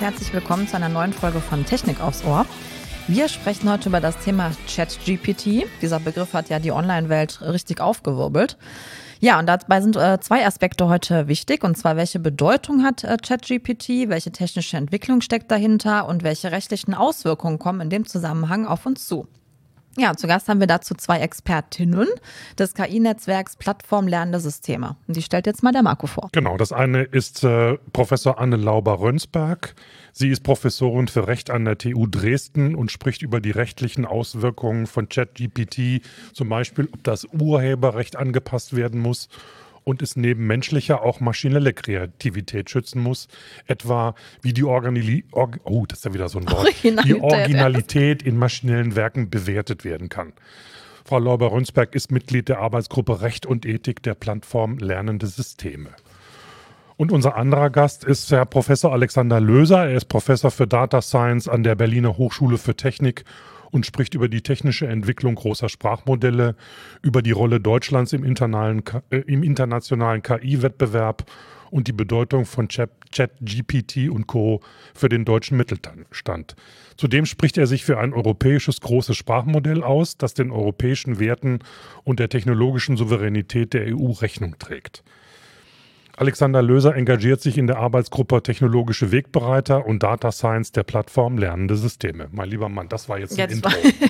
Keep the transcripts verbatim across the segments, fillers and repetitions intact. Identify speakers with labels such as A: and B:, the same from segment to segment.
A: herzlich willkommen zu einer neuen Folge von Technik aufs Ohr. Wir sprechen heute über das Thema ChatGPT. Dieser Begriff hat ja die Online-Welt richtig aufgewirbelt. Ja, und dabei sind äh, zwei Aspekte heute wichtig, und zwar, welche Bedeutung hat äh, ChatGPT, welche technische Entwicklung steckt dahinter und welche rechtlichen Auswirkungen kommen in dem Zusammenhang auf uns zu. Ja, zu Gast haben wir dazu zwei Expertinnen des K I-Netzwerks Plattform Lernende Systeme. Und die stellt jetzt mal der Marco vor.
B: Genau, das eine ist äh, Professor Anne Lauber-Rönsberg. Sie ist Professorin für Recht an der T U Dresden und spricht über die rechtlichen Auswirkungen von ChatGPT, zum Beispiel, ob das Urheberrecht angepasst werden muss und es neben menschlicher auch maschinelle Kreativität schützen muss, etwa wie die Organi- Org- oh, das ist ja wieder so ein Wort, die Originalität in maschinellen Werken bewertet werden kann. Frau Lauber-Rönsberg ist Mitglied der Arbeitsgruppe Recht und Ethik der Plattform Lernende Systeme. Und unser anderer Gast ist Herr Professor Alexander Löser. Er ist Professor für Data Science an der Berliner Hochschule für Technik und spricht über die technische Entwicklung großer Sprachmodelle, über die Rolle Deutschlands im, äh, im internationalen K I-Wettbewerb und die Bedeutung von ChatGPT und Co. für den deutschen Mittelstand. Zudem spricht er sich für ein europäisches großes Sprachmodell aus, das den europäischen Werten und der technologischen Souveränität der E U Rechnung trägt. Alexander Löser engagiert sich in der Arbeitsgruppe Technologische Wegbereiter und Data Science der Plattform Lernende Systeme. Mein lieber Mann, das war jetzt ein
A: jetzt
B: Intro.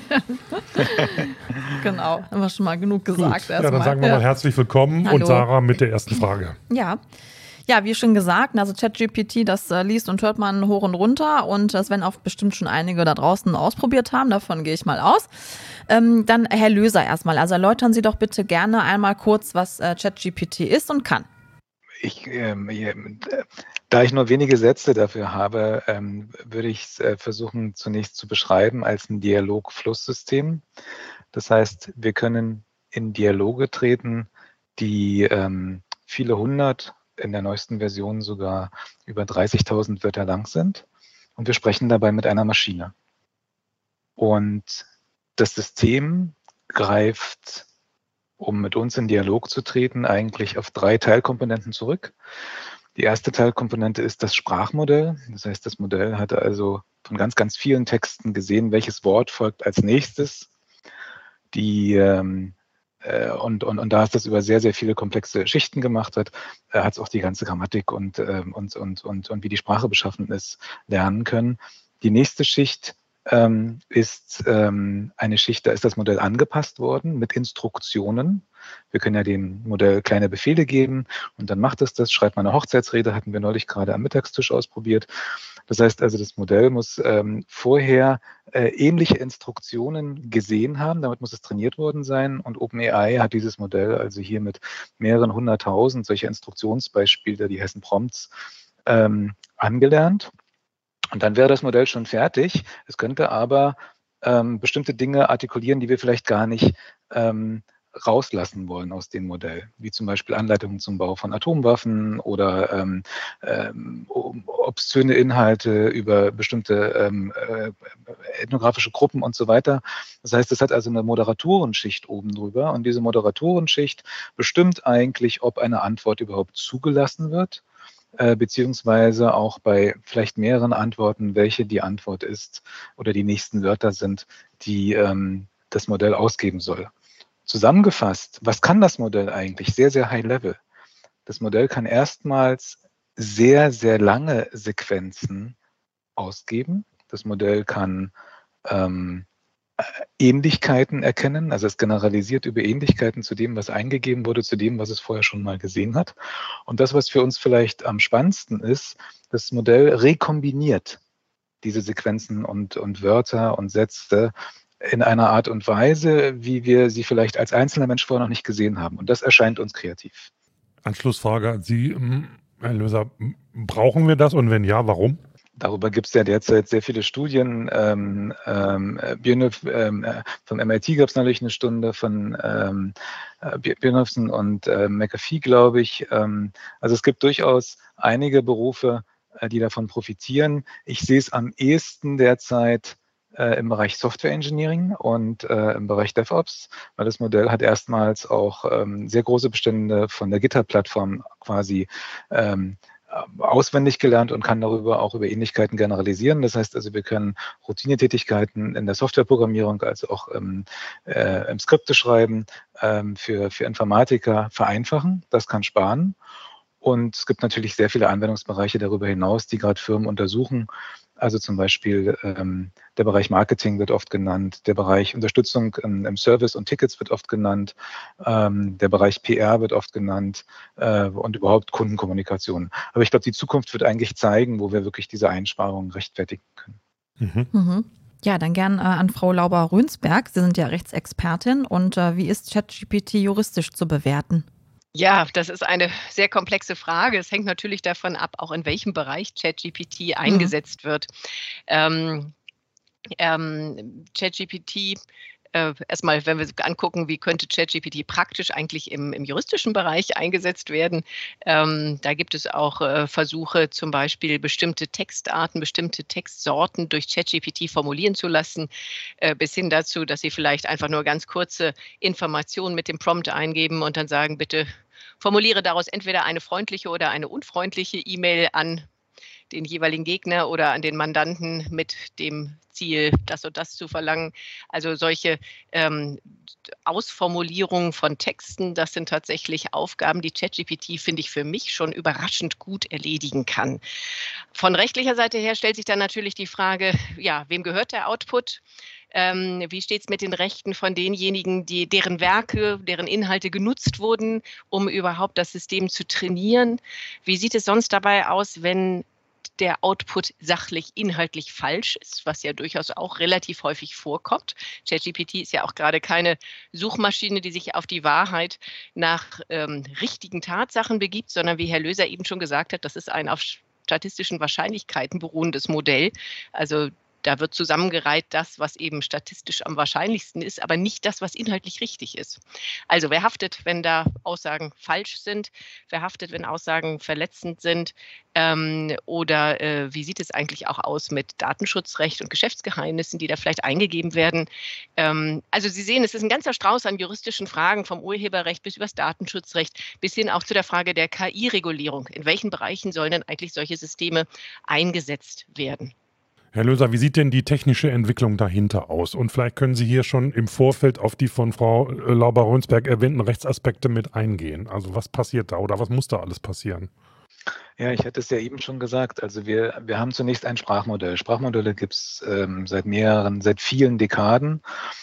A: Genau, haben wir schon mal genug gesagt.
B: Gut, ja, dann sagen wir mal herzlich willkommen.
A: Hallo.
B: Und Sarah mit der ersten Frage.
A: Ja. Ja, wie schon gesagt, also ChatGPT, das äh, liest und hört man hoch und runter, und das werden auch bestimmt schon einige da draußen ausprobiert haben, davon gehe ich mal aus. Ähm, dann Herr Löser erstmal, also erläutern Sie doch bitte gerne einmal kurz, was äh, ChatGPT ist und kann.
C: Ich, ähm, da ich nur wenige Sätze dafür habe, ähm, würde ich es äh, versuchen, zunächst zu beschreiben als ein Dialog-Flusssystem. Das heißt, wir können in Dialoge treten, die ähm, viele hundert, in der neuesten Version sogar über dreißigtausend Wörter lang sind. Und wir sprechen dabei mit einer Maschine. Und das System greift, um mit uns in Dialog zu treten, eigentlich auf drei Teilkomponenten zurück. Die erste Teilkomponente ist das Sprachmodell. Das heißt, das Modell hat also von ganz, ganz vielen Texten gesehen, welches Wort folgt als nächstes. Die, ähm, äh, und, und, und da es das über sehr, sehr viele komplexe Schichten gemacht hat, äh, hat es auch die ganze Grammatik und, äh, und, und, und, und wie die Sprache beschaffen ist, lernen können. Die nächste Schicht Ähm, ist ähm, eine Schicht, da ist das Modell angepasst worden mit Instruktionen. Wir können ja dem Modell kleine Befehle geben und dann macht es das, schreibt mal eine Hochzeitsrede, hatten wir neulich gerade am Mittagstisch ausprobiert. Das heißt also, das Modell muss ähm, vorher äh, ähnliche Instruktionen gesehen haben, damit muss es trainiert worden sein, und OpenAI hat dieses Modell also hier mit mehreren hunderttausend solcher Instruktionsbeispiele, die heißen Prompts, ähm, angelernt. Und dann wäre das Modell schon fertig. Es könnte aber ähm, bestimmte Dinge artikulieren, die wir vielleicht gar nicht ähm, rauslassen wollen aus dem Modell, wie zum Beispiel Anleitungen zum Bau von Atomwaffen oder ähm, ähm, obszöne Inhalte über bestimmte ähm, äh, ethnografische Gruppen und so weiter. Das heißt, es hat also eine Moderatorenschicht oben drüber, und diese Moderatorenschicht bestimmt eigentlich, ob eine Antwort überhaupt zugelassen wird, beziehungsweise auch bei vielleicht mehreren Antworten, welche die Antwort ist oder die nächsten Wörter sind, die ähm, das Modell ausgeben soll. Zusammengefasst, was kann das Modell eigentlich? Sehr, sehr high level. Das Modell kann erstmals sehr, sehr lange Sequenzen ausgeben. Das Modell kann ähm, Ähnlichkeiten erkennen, also es generalisiert über Ähnlichkeiten zu dem, was eingegeben wurde, zu dem, was es vorher schon mal gesehen hat. Und das, was für uns vielleicht am spannendsten ist, das Modell rekombiniert diese Sequenzen und, und Wörter und Sätze in einer Art und Weise, wie wir sie vielleicht als einzelner Mensch vorher noch nicht gesehen haben. Und das erscheint uns kreativ.
B: Anschlussfrage an Sie, Herr Löser, brauchen wir das, und wenn ja, warum?
C: Darüber gibt es ja derzeit sehr viele Studien. Ähm, ähm, Björnhof, ähm, vom M I T gab es neulich eine Stunde von ähm, Björnhofsen und äh, McAfee, glaube ich. Ähm, also es gibt durchaus einige Berufe, äh, die davon profitieren. Ich sehe es am ehesten derzeit äh, im Bereich Software Engineering und äh, im Bereich DevOps, weil das Modell hat erstmals auch ähm, sehr große Bestände von der GitHub-Plattform quasi ähm, auswendig gelernt und kann darüber auch über Ähnlichkeiten generalisieren. Das heißt also, wir können Routinetätigkeiten in der Softwareprogrammierung, also auch ähm, äh, im Skripte schreiben, ähm, für, für Informatiker vereinfachen. Das kann sparen. Und es gibt natürlich sehr viele Anwendungsbereiche darüber hinaus, die gerade Firmen untersuchen. Also zum Beispiel ähm, der Bereich Marketing wird oft genannt, der Bereich Unterstützung im, im Service und Tickets wird oft genannt, ähm, der Bereich P R wird oft genannt äh, und überhaupt Kundenkommunikation. Aber ich glaube, die Zukunft wird eigentlich zeigen, wo wir wirklich diese Einsparungen rechtfertigen können.
B: Mhm.
A: Mhm. Ja, dann gern äh, an Frau Lauber-Rönsberg. Sie sind ja Rechtsexpertin. Und äh, wie ist ChatGPT juristisch zu bewerten?
D: Ja, das ist eine sehr komplexe Frage. Es hängt natürlich davon ab, auch in welchem Bereich ChatGPT eingesetzt wird. Ähm, ähm, ChatGPT, äh, erstmal, wenn wir angucken, wie könnte ChatGPT praktisch eigentlich im, im juristischen Bereich eingesetzt werden. Ähm, da gibt es auch äh, Versuche, zum Beispiel bestimmte Textarten, bestimmte Textsorten durch ChatGPT formulieren zu lassen, äh, bis hin dazu, dass Sie vielleicht einfach nur ganz kurze Informationen mit dem Prompt eingeben und dann sagen, bitte formuliere daraus entweder eine freundliche oder eine unfreundliche E-Mail an den jeweiligen Gegner oder an den Mandanten mit dem Ziel, das und das zu verlangen. Also solche ähm, Ausformulierungen von Texten, das sind tatsächlich Aufgaben, die ChatGPT, finde ich, für mich schon überraschend gut erledigen kann. Von rechtlicher Seite her stellt sich dann natürlich die Frage, ja, wem gehört der Output? Ähm, wie steht es mit den Rechten von denjenigen, die, deren Werke, deren Inhalte genutzt wurden, um überhaupt das System zu trainieren? Wie sieht es sonst dabei aus, wenn der Output sachlich, inhaltlich falsch ist, was ja durchaus auch relativ häufig vorkommt. ChatGPT ist ja auch gerade keine Suchmaschine, die sich auf die Wahrheit nach ähm, richtigen Tatsachen begibt, sondern wie Herr Löser eben schon gesagt hat, das ist ein auf statistischen Wahrscheinlichkeiten beruhendes Modell. Also da wird zusammengereiht das, was eben statistisch am wahrscheinlichsten ist, aber nicht das, was inhaltlich richtig ist. Also wer haftet, wenn da Aussagen falsch sind? Wer haftet, wenn Aussagen verletzend sind? Ähm, oder äh, wie sieht es eigentlich auch aus mit Datenschutzrecht und Geschäftsgeheimnissen, die da vielleicht eingegeben werden? Ähm, also Sie sehen, es ist ein ganzer Strauß an juristischen Fragen, vom Urheberrecht bis über das Datenschutzrecht, bis hin auch zu der Frage der K I-Regulierung. In welchen Bereichen sollen denn eigentlich solche Systeme eingesetzt werden?
B: Herr Löser, wie sieht denn die technische Entwicklung dahinter aus? Und vielleicht können Sie hier schon im Vorfeld auf die von Frau Lauber-Rönsberg erwähnten Rechtsaspekte mit eingehen. Also was passiert da oder was muss da alles passieren?
C: Ja, ich hatte es ja eben schon gesagt. Also wir, wir haben zunächst ein Sprachmodell. Sprachmodelle gibt es ähm, seit mehreren, seit vielen Dekaden.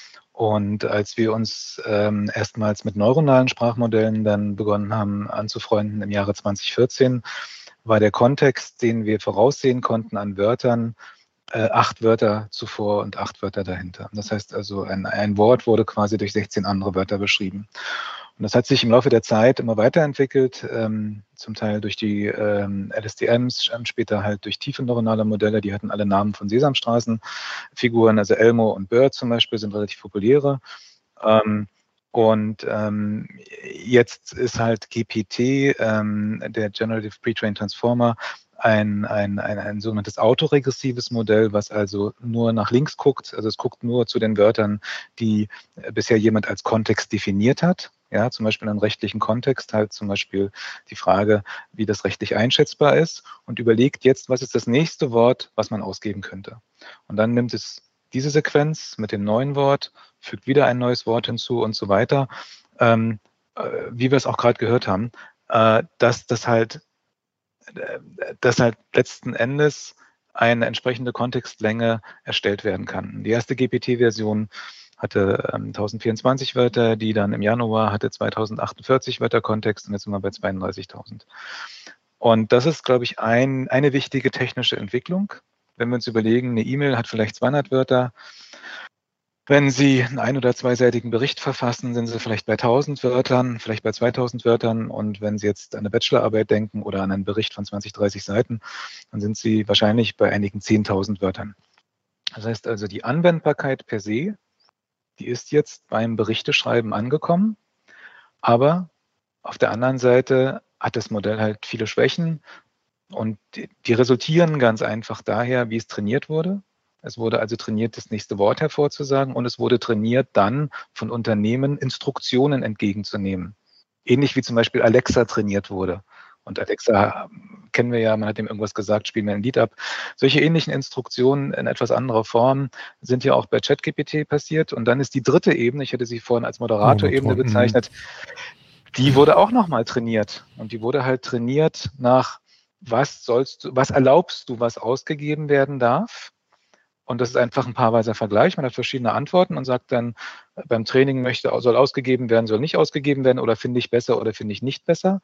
C: Und als wir uns ähm, erstmals mit neuronalen Sprachmodellen dann begonnen haben anzufreunden im Jahre zwanzig vierzehn, war der Kontext, den wir voraussehen konnten an Wörtern, äh, acht Wörter zuvor und acht Wörter dahinter. Das heißt also, ein, ein Wort wurde quasi durch sechzehn andere Wörter beschrieben. Und das hat sich im Laufe der Zeit immer weiterentwickelt, ähm, zum Teil durch die ähm, L S T Ms, später halt durch tiefe neuronale Modelle, die hatten alle Namen von Sesamstraßenfiguren, also Elmo und Bird zum Beispiel sind relativ populäre. Ähm, und ähm, jetzt ist halt G P T, ähm, der Generative Pre-trained Transformer, ein, ein, ein, ein sogenanntes autoregressives Modell, was also nur nach links guckt. Also es guckt nur zu den Wörtern, die bisher jemand als Kontext definiert hat. Ja, zum Beispiel in einem rechtlichen Kontext halt zum Beispiel die Frage, wie das rechtlich einschätzbar ist und überlegt jetzt, was ist das nächste Wort, was man ausgeben könnte. Und dann nimmt es diese Sequenz mit dem neuen Wort, fügt wieder ein neues Wort hinzu und so weiter. Ähm, äh, wie wir es auch gerade gehört haben, äh, dass das halt dass halt letzten Endes eine entsprechende Kontextlänge erstellt werden kann. Die erste G P T-Version hatte ähm, tausendvierundzwanzig Wörter, die dann im Januar hatte zweitausendachundvierzig Wörter Kontext und jetzt sind wir bei zweiunddreißigtausend. Und das ist, glaube ich, ein, eine wichtige technische Entwicklung. Wenn wir uns überlegen, eine E-Mail hat vielleicht zweihundert Wörter. Wenn Sie einen ein- oder zweiseitigen Bericht verfassen, sind Sie vielleicht bei tausend Wörtern, vielleicht bei zweitausend Wörtern. Und wenn Sie jetzt an eine Bachelorarbeit denken oder an einen Bericht von zwanzig, dreißig Seiten, dann sind Sie wahrscheinlich bei einigen zehntausend Wörtern. Das heißt also, die Anwendbarkeit per se, die ist jetzt beim Berichteschreiben angekommen. Aber auf der anderen Seite hat das Modell halt viele Schwächen. Und die, die resultieren ganz einfach daher, wie es trainiert wurde. Es wurde also trainiert, das nächste Wort hervorzusagen und es wurde trainiert, dann von Unternehmen Instruktionen entgegenzunehmen. Ähnlich wie zum Beispiel Alexa trainiert wurde. Und Alexa kennen wir ja, man hat ihm irgendwas gesagt, spielen wir ein Lied ab. Solche ähnlichen Instruktionen in etwas anderer Form sind ja auch bei ChatGPT passiert. Und dann ist die dritte Ebene, ich hätte sie vorhin als Moderator-Ebene bezeichnet, die wurde auch nochmal trainiert. Und die wurde halt trainiert nach, was sollst du, was erlaubst du, was ausgegeben werden darf? Und das ist einfach ein paarweiser Vergleich. Man hat verschiedene Antworten und sagt dann, beim Training möchte, soll ausgegeben werden, soll nicht ausgegeben werden oder finde ich besser oder finde ich nicht besser.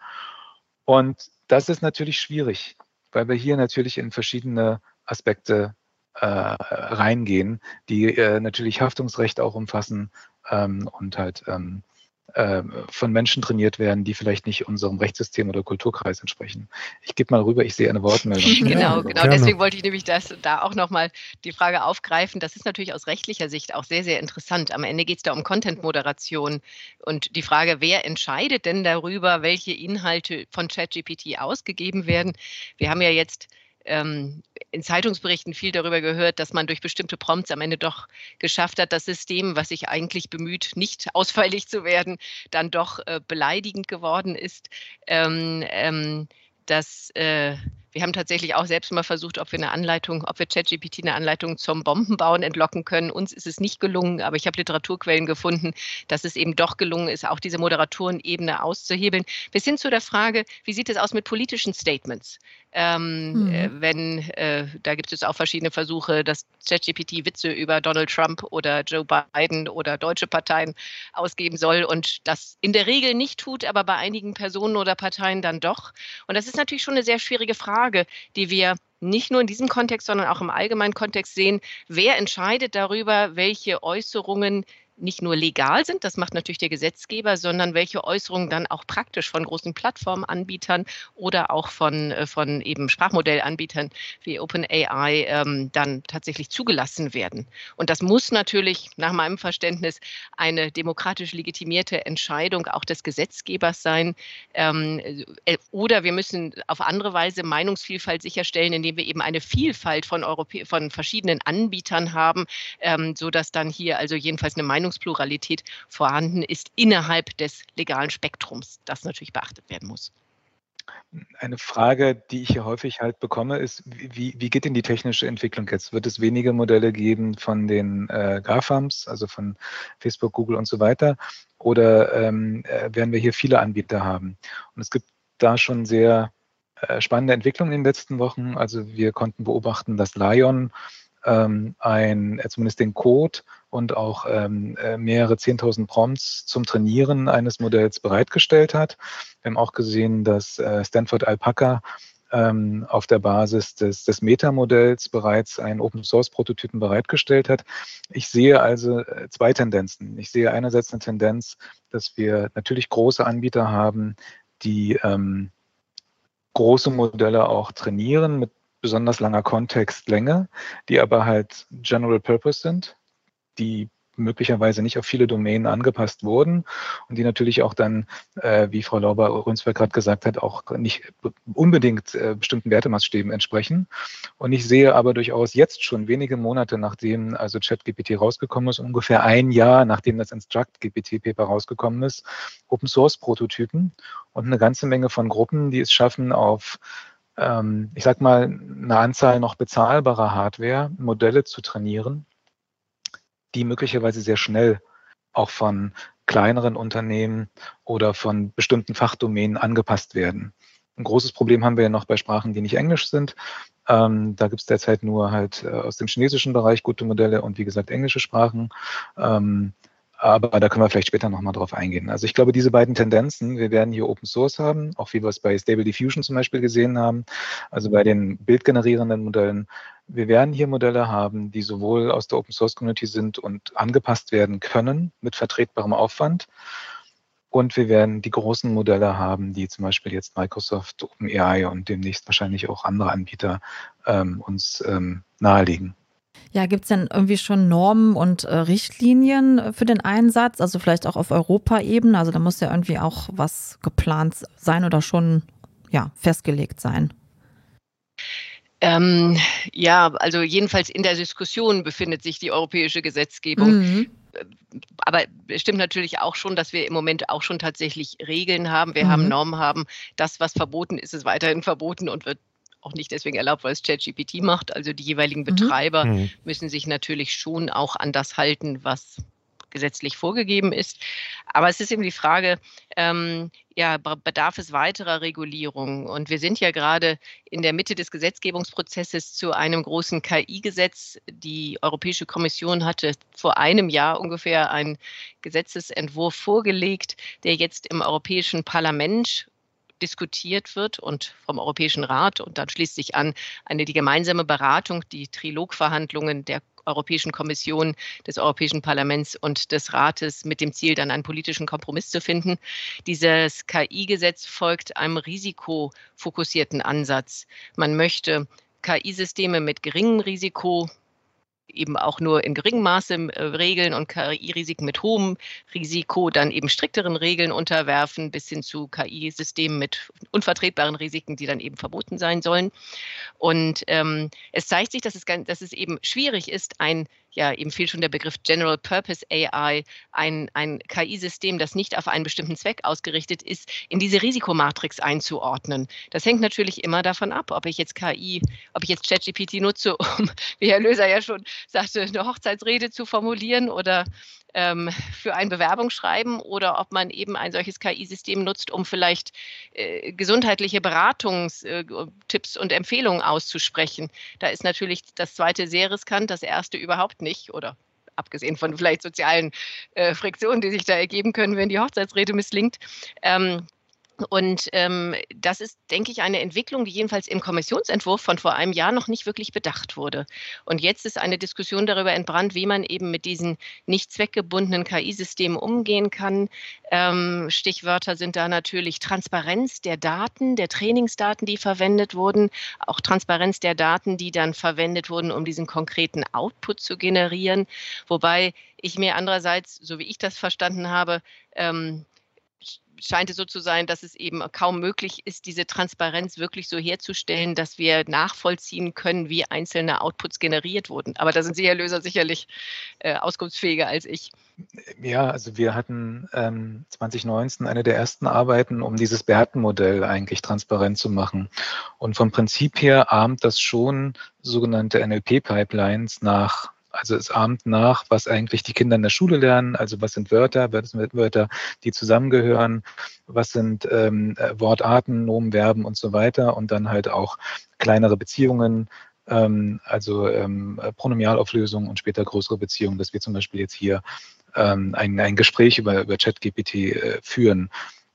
C: Und das ist natürlich schwierig, weil wir hier natürlich in verschiedene Aspekte äh, reingehen, die äh, natürlich Haftungsrecht auch umfassen ähm, und halt ähm, äh, von Menschen trainiert werden, die vielleicht nicht unserem Rechtssystem oder Kulturkreis entsprechen. Ich gebe mal rüber, ich sehe eine Wortmeldung.
D: Genau, genau. Deswegen wollte ich nämlich das, da auch nochmal die Frage aufgreifen. Das ist natürlich aus rechtlicher Sicht auch sehr, sehr interessant. Am Ende geht es da um Content-Moderation und die Frage, wer entscheidet denn darüber, welche Inhalte von ChatGPT ausgegeben werden? Wir haben ja jetzt ähm, in Zeitungsberichten viel darüber gehört, dass man durch bestimmte Prompts am Ende doch geschafft hat, das System, was sich eigentlich bemüht, nicht ausfällig zu werden, dann doch äh, beleidigend geworden ist. Ähm, ähm, dass äh, wir haben tatsächlich auch selbst mal versucht, ob wir eine Anleitung, ob wir ChatGPT eine Anleitung zum Bombenbauen entlocken können. Uns ist es nicht gelungen, aber ich habe Literaturquellen gefunden, dass es eben doch gelungen ist, auch diese Moderatorenebene auszuhebeln. Bis hin zu der Frage, wie sieht es aus mit politischen Statements? Ähm, mhm. äh, wenn, äh, da gibt es auch verschiedene Versuche, dass ChatGPT Witze über Donald Trump oder Joe Biden oder deutsche Parteien ausgeben soll und das in der Regel nicht tut, aber bei einigen Personen oder Parteien dann doch. Und das ist natürlich schon eine sehr schwierige Frage, die wir nicht nur in diesem Kontext, sondern auch im allgemeinen Kontext sehen. Wer entscheidet darüber, welche Äußerungen nicht nur legal sind, das macht natürlich der Gesetzgeber, sondern welche Äußerungen dann auch praktisch von großen Plattformanbietern oder auch von, von eben Sprachmodellanbietern wie OpenAI ähm, dann tatsächlich zugelassen werden. Und das muss natürlich nach meinem Verständnis eine demokratisch legitimierte Entscheidung auch des Gesetzgebers sein. Ähm, oder wir müssen auf andere Weise Meinungsvielfalt sicherstellen, indem wir eben eine Vielfalt von, Europä- von verschiedenen Anbietern haben, ähm, sodass dann hier also jedenfalls eine Meinung Pluralität vorhanden ist innerhalb des legalen Spektrums, das natürlich beachtet werden muss.
C: Eine Frage, die ich hier häufig halt bekomme, ist, wie, wie geht denn die technische Entwicklung jetzt? Wird es weniger Modelle geben von den äh, GAFAMs, also von Facebook, Google und so weiter? Oder ähm, werden wir hier viele Anbieter haben? Und es gibt da schon sehr äh, spannende Entwicklungen in den letzten Wochen. Also wir konnten beobachten, dass Lion ähm, ein, zumindest den Code und auch ähm, mehrere zehntausend Prompts zum Trainieren eines Modells bereitgestellt hat. Wir haben auch gesehen, dass äh, Stanford Alpaca ähm, auf der Basis des, des Meta-Modells bereits einen Open-Source-Prototypen bereitgestellt hat. Ich sehe also zwei Tendenzen. Ich sehe einerseits eine Tendenz, dass wir natürlich große Anbieter haben, die ähm, große Modelle auch trainieren mit besonders langer Kontextlänge, die aber halt General Purpose sind, die möglicherweise nicht auf viele Domänen angepasst wurden und die natürlich auch dann, äh, wie Frau Lauber-Rönsberg gerade gesagt hat, auch nicht unbedingt äh, bestimmten Wertemaßstäben entsprechen. Und ich sehe aber durchaus jetzt schon wenige Monate, nachdem also ChatGPT rausgekommen ist, ungefähr ein Jahr, nachdem das Instruct-G P T-Paper rausgekommen ist, Open-Source-Prototypen und eine ganze Menge von Gruppen, die es schaffen, auf ähm, ich sag mal, eine Anzahl noch bezahlbarer Hardware Modelle zu trainieren, die möglicherweise sehr schnell auch von kleineren Unternehmen oder von bestimmten Fachdomänen angepasst werden. Ein großes Problem haben wir ja noch bei Sprachen, die nicht Englisch sind. Ähm, da gibt es derzeit nur halt äh, aus dem chinesischen Bereich gute Modelle und wie gesagt englische Sprachen. Ähm, aber da können wir vielleicht später nochmal drauf eingehen. Also ich glaube, diese beiden Tendenzen, wir werden hier Open Source haben, auch wie wir es bei Stable Diffusion zum Beispiel gesehen haben, also bei den bildgenerierenden Modellen. Wir werden hier Modelle haben, die sowohl aus der Open Source Community sind und angepasst werden können mit vertretbarem Aufwand. Und wir werden die großen Modelle haben, die zum Beispiel jetzt Microsoft, OpenAI und demnächst wahrscheinlich auch andere Anbieter ähm, uns ähm, nahelegen.
A: Ja, gibt es denn irgendwie schon Normen und äh, Richtlinien für den Einsatz? Also vielleicht auch auf Europaebene? Also da muss ja irgendwie auch was geplant sein oder schon ja, festgelegt sein.
D: Ähm, ja, also jedenfalls in der Diskussion befindet sich die europäische Gesetzgebung.
A: Mhm.
D: Aber es stimmt natürlich auch schon, dass wir im Moment auch schon tatsächlich Regeln haben. Wir haben
A: Mhm.
D: Normen haben. Das, was verboten ist, ist weiterhin verboten und wird auch nicht deswegen erlaubt, weil es ChatGPT macht. Also die jeweiligen
A: Mhm.
D: Betreiber
B: Mhm.
D: müssen sich natürlich schon auch an das halten, was gesetzlich vorgegeben ist. Aber es ist eben die Frage, ähm, ja, be- bedarf es weiterer Regulierung? Und wir sind ja gerade in der Mitte des Gesetzgebungsprozesses zu einem großen K I-Gesetz. Die Europäische Kommission hatte vor einem Jahr ungefähr einen Gesetzesentwurf vorgelegt, der jetzt im Europäischen Parlament diskutiert wird und vom Europäischen Rat, und dann schließt sich an eine die gemeinsame Beratung, die Trilogverhandlungen der Europäischen Kommission, des Europäischen Parlaments und des Rates mit dem Ziel, dann einen politischen Kompromiss zu finden. Dieses K I-Gesetz folgt einem risikofokussierten Ansatz. Man möchte K I-Systeme mit geringem Risiko eben auch nur in geringem Maße äh, regeln und K I-Risiken mit hohem Risiko dann eben strikteren Regeln unterwerfen, bis hin zu K I-Systemen mit unvertretbaren Risiken, die dann eben verboten sein sollen. Und ähm, es zeigt sich, dass es, dass es eben schwierig ist, ein, ja, eben fiel schon der Begriff General Purpose A I, ein, ein K I-System, das nicht auf einen bestimmten Zweck ausgerichtet ist, in diese Risikomatrix einzuordnen. Das hängt natürlich immer davon ab, ob ich jetzt K I, ob ich jetzt ChatGPT nutze, um, wie Herr Löser ja schon sagte, eine Hochzeitsrede zu formulieren oder ähm, für ein Bewerbungsschreiben, oder ob man eben ein solches K I-System nutzt, um vielleicht äh, gesundheitliche Beratungstipps und Empfehlungen auszusprechen. Da ist natürlich das zweite sehr riskant, das erste überhaupt nicht, oder abgesehen von vielleicht sozialen äh, Friktionen, die sich da ergeben können, wenn die Hochzeitsrede misslingt. Ähm, Und ähm, das ist, denke ich, eine Entwicklung, die jedenfalls im Kommissionsentwurf von vor einem Jahr noch nicht wirklich bedacht wurde. Und jetzt ist eine Diskussion darüber entbrannt, wie man eben mit diesen nicht zweckgebundenen K I-Systemen umgehen kann. Ähm, Stichwörter sind da natürlich Transparenz der Daten, der Trainingsdaten, die verwendet wurden, auch Transparenz der Daten, die dann verwendet wurden, um diesen konkreten Output zu generieren. Wobei ich mir andererseits, so wie ich das verstanden habe, ähm, scheint es so zu sein, dass es eben kaum möglich ist, diese Transparenz wirklich so herzustellen, dass wir nachvollziehen können, wie einzelne Outputs generiert wurden. Aber da sind Sie, Herr Löser, sicherlich äh, auskunftsfähiger als ich.
C: Ja, also wir hatten ähm, zwanzig neunzehn eine der ersten Arbeiten, um dieses Berten-Modell eigentlich transparent zu machen. Und vom Prinzip her ahmt das schon sogenannte N L P-Pipelines nach. Also es ahmt nach, was eigentlich die Kinder in der Schule lernen, also was sind Wörter, was sind Wörter, die zusammengehören, was sind ähm, Wortarten, Nomen, Verben und so weiter, und dann halt auch kleinere Beziehungen, ähm, also ähm, Pronominalauflösungen und später größere Beziehungen, dass wir zum Beispiel jetzt hier ähm, ein, ein Gespräch über, über ChatGPT äh, führen.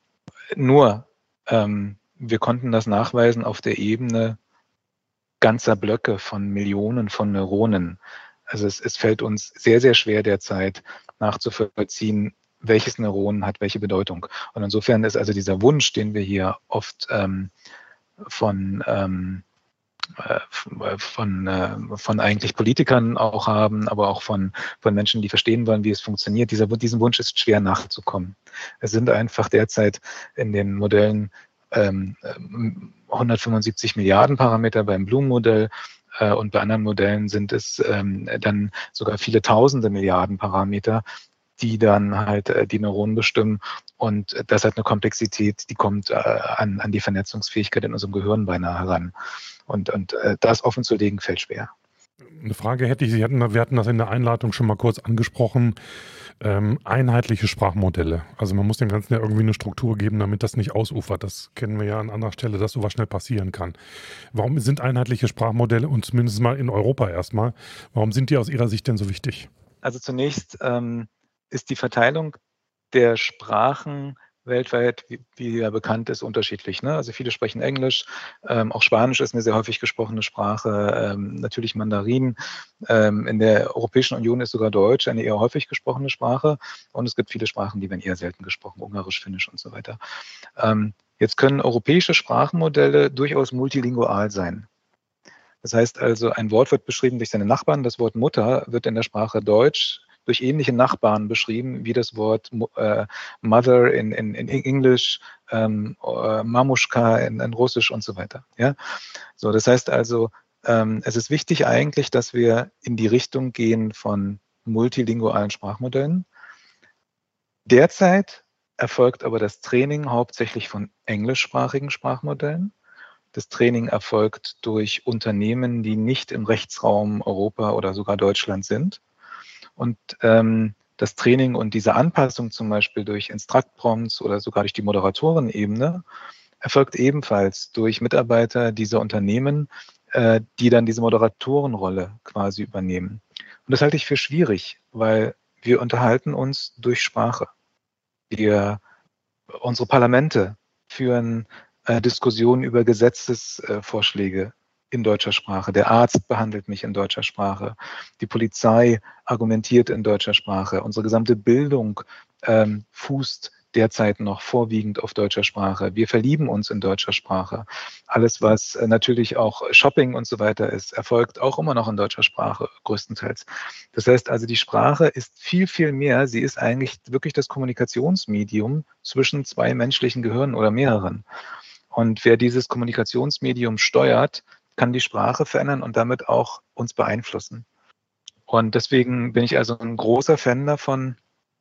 C: Nur, ähm, wir konnten das nachweisen auf der Ebene ganzer Blöcke von Millionen von Neuronen. Also es, es fällt uns sehr, sehr schwer derzeit nachzuvollziehen, welches Neuron hat welche Bedeutung. Und insofern ist also dieser Wunsch, den wir hier oft ähm, von, ähm, äh, von, äh, von eigentlich Politikern auch haben, aber auch von, von Menschen, die verstehen wollen, wie es funktioniert, dieser, diesem Wunsch ist schwer nachzukommen. Es sind einfach derzeit in den Modellen ähm, hundertfünfundsiebzig Milliarden Parameter beim Bloom-Modell, und bei anderen Modellen sind es ähm, dann sogar viele tausende Milliarden Parameter, die dann halt äh, die Neuronen bestimmen. Und das hat eine Komplexität, die kommt äh, an, an die Vernetzungsfähigkeit in unserem Gehirn beinahe heran. Und, und äh, das offenzulegen fällt schwer.
B: Eine Frage hätte ich, Sie hatten, wir hatten das in der Einleitung schon mal kurz angesprochen, ähm, einheitliche Sprachmodelle. Also man muss dem Ganzen ja irgendwie eine Struktur geben, damit das nicht ausufert. Das kennen wir ja an anderer Stelle, dass sowas schnell passieren kann. Warum sind einheitliche Sprachmodelle, und zumindest mal in Europa erstmal, warum sind die aus Ihrer Sicht denn so wichtig?
C: Also zunächst ähm, ist die Verteilung der Sprachen weltweit, wie, wie ja bekannt ist, unterschiedlich. Ne? Also viele sprechen Englisch, ähm, auch Spanisch ist eine sehr häufig gesprochene Sprache, ähm, natürlich Mandarin. Ähm, in der Europäischen Union ist sogar Deutsch eine eher häufig gesprochene Sprache, und es gibt viele Sprachen, die werden eher selten gesprochen, Ungarisch, Finnisch und so weiter. Ähm, jetzt können europäische Sprachenmodelle durchaus multilingual sein. Das heißt also, ein Wort wird beschrieben durch seine Nachbarn, das Wort Mutter wird in der Sprache Deutsch durch ähnliche Nachbarn beschrieben, wie das Wort äh, Mother in, in, in Englisch, ähm, äh, Mamushka in, in Russisch und so weiter. Ja? So, das heißt also, Ähm, es ist wichtig eigentlich, dass wir in die Richtung gehen von multilingualen Sprachmodellen. Derzeit erfolgt aber das Training hauptsächlich von englischsprachigen Sprachmodellen. Das Training erfolgt durch Unternehmen, die nicht im Rechtsraum Europa oder sogar Deutschland sind. Und ähm, das Training und diese Anpassung zum Beispiel durch Instruct-Prompts oder sogar durch die Moderatorenebene erfolgt ebenfalls durch Mitarbeiter dieser Unternehmen, äh, die dann diese Moderatorenrolle quasi übernehmen. Und das halte ich für schwierig, weil wir unterhalten uns durch Sprache. Wir, unsere Parlamente führen äh, Diskussionen über Gesetzesvorschläge in deutscher Sprache. Der Arzt behandelt mich in deutscher Sprache. Die Polizei argumentiert in deutscher Sprache. Unsere gesamte Bildung ähm, fußt derzeit noch vorwiegend auf deutscher Sprache. Wir verlieben uns in deutscher Sprache. Alles, was äh, natürlich auch Shopping und so weiter ist, erfolgt auch immer noch in deutscher Sprache, größtenteils. Das heißt also, die Sprache ist viel, viel mehr. Sie ist eigentlich wirklich das Kommunikationsmedium zwischen zwei menschlichen Gehirnen oder mehreren. Und wer dieses Kommunikationsmedium steuert, kann die Sprache verändern und damit auch uns beeinflussen. Und deswegen bin ich also ein großer Fan davon,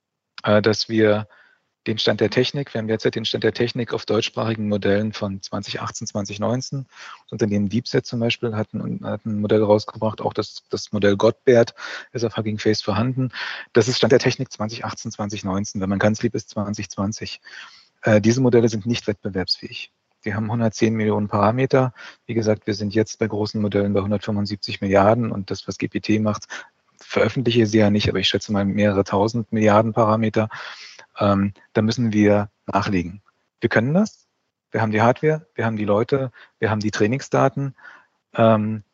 C: äh, dass wir den Stand der Technik, wir haben derzeit den Stand der Technik auf deutschsprachigen Modellen von zwanzig achtzehn, zwanzig neunzehn. Das Unternehmen DeepSet zum Beispiel hat ein, hat ein Modell rausgebracht, auch das, das Modell Godbert ist auf Hugging Face vorhanden. Das ist Stand der Technik zwanzig achtzehn, zwanzig neunzehn. Wenn man ganz lieb ist, zwanzig zwanzig. Äh, diese Modelle sind nicht wettbewerbsfähig. Die haben hundertzehn Millionen Parameter. Wie gesagt, wir sind jetzt bei großen Modellen bei hundertfünfundsiebzig Milliarden und das, was G P T macht, veröffentliche sie ja nicht, aber ich schätze mal mehrere tausend Milliarden Parameter. Ähm, da müssen wir nachlegen. Wir können das. Wir haben die Hardware, wir haben die Leute, wir haben die Trainingsdaten. Ähm,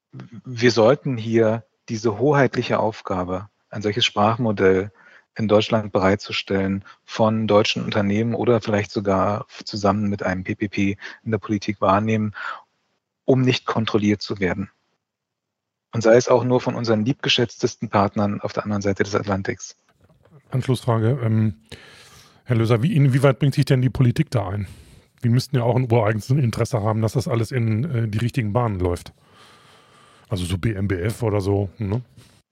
C: wir sollten hier diese hoheitliche Aufgabe, ein solches Sprachmodell in Deutschland bereitzustellen von deutschen Unternehmen oder vielleicht sogar zusammen mit einem P P P in der Politik wahrnehmen, um nicht kontrolliert zu werden. Und sei es auch nur von unseren liebgeschätztesten Partnern auf der anderen Seite des Atlantiks.
B: Anschlussfrage. Ähm, Herr Löser, wie, inwieweit bringt sich denn die Politik da ein? Wir müssten ja auch ein ureigenes Interesse haben, dass das alles in äh, die richtigen Bahnen läuft. Also so B M B F oder so, ne?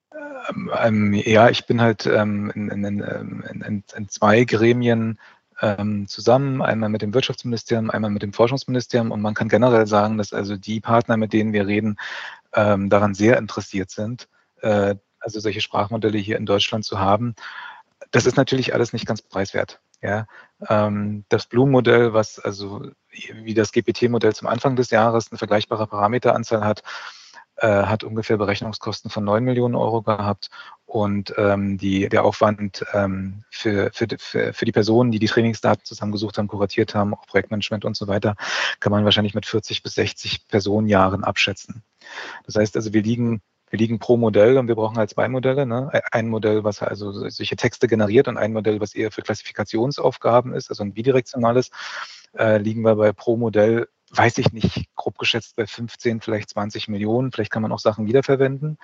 C: Ähm, ja, ich bin halt ähm, in, in, in, in, in zwei Gremien ähm, zusammen, einmal mit dem Wirtschaftsministerium, einmal mit dem Forschungsministerium und man kann generell sagen, dass also die Partner, mit denen wir reden, ähm, daran sehr interessiert sind, äh, also solche Sprachmodelle hier in Deutschland zu haben. Das ist natürlich alles nicht ganz preiswert. Ja, ähm, das Bloom-Modell, was also wie das G P T-Modell zum Anfang des Jahres eine vergleichbare Parameteranzahl hat, hat ungefähr Berechnungskosten von neun Millionen Euro gehabt und ähm, die, der Aufwand ähm, für, für, für, für die Personen, die die Trainingsdaten zusammengesucht haben, kuratiert haben, auch Projektmanagement und so weiter, kann man wahrscheinlich mit vierzig bis sechzig Personenjahren abschätzen. Das heißt also, wir liegen, wir liegen pro Modell und wir brauchen halt zwei Modelle. Ne? Ein Modell, was also solche Texte generiert und ein Modell, was eher für Klassifikationsaufgaben ist, also ein bidirektionales, äh, liegen wir bei pro Modell, weiß ich nicht, grob geschätzt bei fünfzehn, vielleicht zwanzig Millionen. Vielleicht kann man auch Sachen wiederverwenden.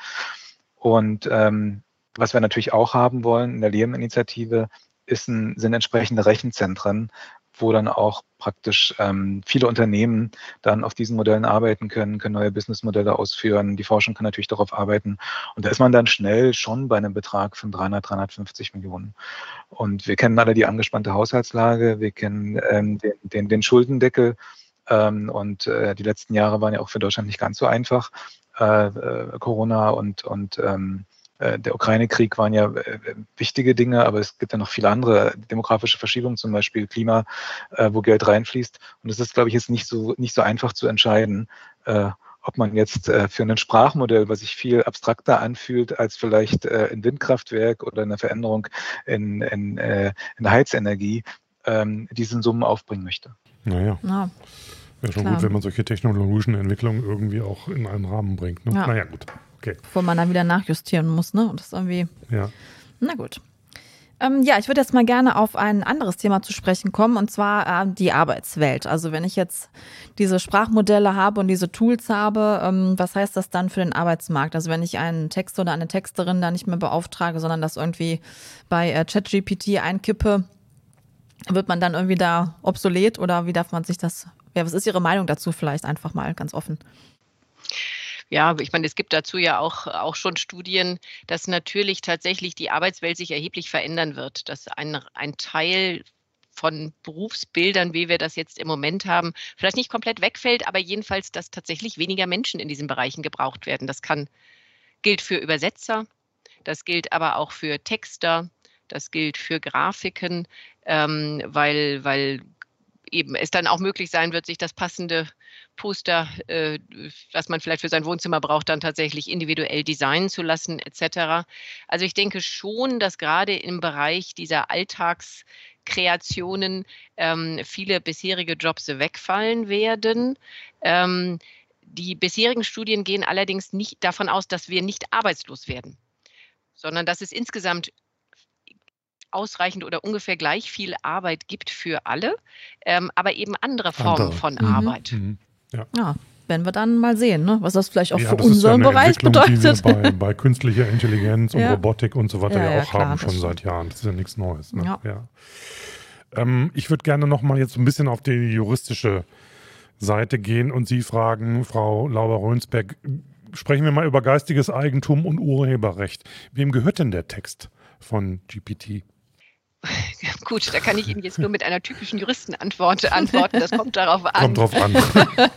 C: Und ähm, was wir natürlich auch haben wollen in der Lehrinitiative, ist ein, sind entsprechende Rechenzentren, wo dann auch praktisch ähm, viele Unternehmen dann auf diesen Modellen arbeiten können, können neue Businessmodelle ausführen. Die Forschung kann natürlich darauf arbeiten. Und da ist man dann schnell schon bei einem Betrag von dreihundert, dreihundertfünfzig Millionen. Und wir kennen alle die angespannte Haushaltslage, wir kennen ähm, den, den, den Schuldendeckel. Ähm, und äh, die letzten Jahre waren ja auch für Deutschland nicht ganz so einfach. Äh, äh, Corona und, und ähm, äh, der Ukraine-Krieg waren ja äh, wichtige Dinge, aber es gibt ja noch viele andere, demografische Verschiebungen, zum Beispiel Klima, äh, wo Geld reinfließt. Und es ist, glaube ich, jetzt nicht so, nicht so einfach zu entscheiden, äh, ob man jetzt äh, für ein Sprachmodell, was sich viel abstrakter anfühlt als vielleicht äh, ein Windkraftwerk oder eine Veränderung in, in, äh, in Heizenergie, ähm, diesen Summen aufbringen möchte.
B: Naja.
A: Ja.
B: Wäre schon
A: Klar.
B: gut, wenn man solche technologischen Entwicklungen irgendwie auch in einen Rahmen bringt. Ne?
A: Ja.
B: Naja, gut. Okay.
A: Bevor man dann wieder nachjustieren muss, ne? Und das ist irgendwie.
B: Ja.
A: Na gut. Ähm, ja, ich würde jetzt mal gerne auf ein anderes Thema zu sprechen kommen, und zwar äh, die Arbeitswelt. Also wenn ich jetzt diese Sprachmodelle habe und diese Tools habe, ähm, was heißt das dann für den Arbeitsmarkt? Also wenn ich einen Texter oder eine Texterin da nicht mehr beauftrage, sondern das irgendwie bei äh, ChatGPT einkippe, wird man dann irgendwie da obsolet oder wie darf man sich das, ja, was ist Ihre Meinung dazu vielleicht einfach mal ganz offen?
D: Ja, ich meine, es gibt dazu ja auch, auch schon Studien, dass natürlich tatsächlich die Arbeitswelt sich erheblich verändern wird, dass ein, ein Teil von Berufsbildern, wie wir das jetzt im Moment haben, vielleicht nicht komplett wegfällt, aber jedenfalls, dass tatsächlich weniger Menschen in diesen Bereichen gebraucht werden. Das kann, gilt für Übersetzer, das gilt aber auch für Texter, das gilt für Grafiken, ähm, weil, weil eben es dann auch möglich sein wird, sich das passende Poster, äh, was man vielleicht für sein Wohnzimmer braucht, dann tatsächlich individuell designen zu lassen, et cetera. Also ich denke schon, dass gerade im Bereich dieser Alltagskreationen ähm, viele bisherige Jobs wegfallen werden. Ähm, die bisherigen Studien gehen allerdings nicht davon aus, dass wir nicht arbeitslos werden, sondern dass es insgesamt ausreichend oder ungefähr gleich viel Arbeit gibt für alle, ähm, aber eben andere Formen
B: Andere.
D: von
A: Mhm.
D: Arbeit.
B: Mhm. Ja.
A: Ja, werden wir dann mal sehen, ne? Was das vielleicht auch
B: Ja,
A: für
B: das ist ja
A: unseren
B: eine
A: Bereich
B: Entwicklung,
A: bedeutet.
B: die wir bei, bei künstlicher Intelligenz und
A: Ja.
B: Robotik und so weiter
A: Ja,
B: ja,
A: ja,
B: auch
A: klar,
B: haben,
A: das
B: schon
A: stimmt.
B: seit Jahren. Das ist ja nichts Neues. Ne?
A: Ja.
B: Ja. Ähm, ich würde gerne noch mal jetzt ein bisschen auf die juristische Seite gehen und Sie fragen, Frau Lauber-Rönsberg, sprechen wir mal über geistiges Eigentum und Urheberrecht. Wem gehört denn der Text von G P T?
D: Gut, da kann ich Ihnen jetzt nur mit einer typischen Juristenantwort antworten. Das kommt darauf an.
B: Kommt drauf an.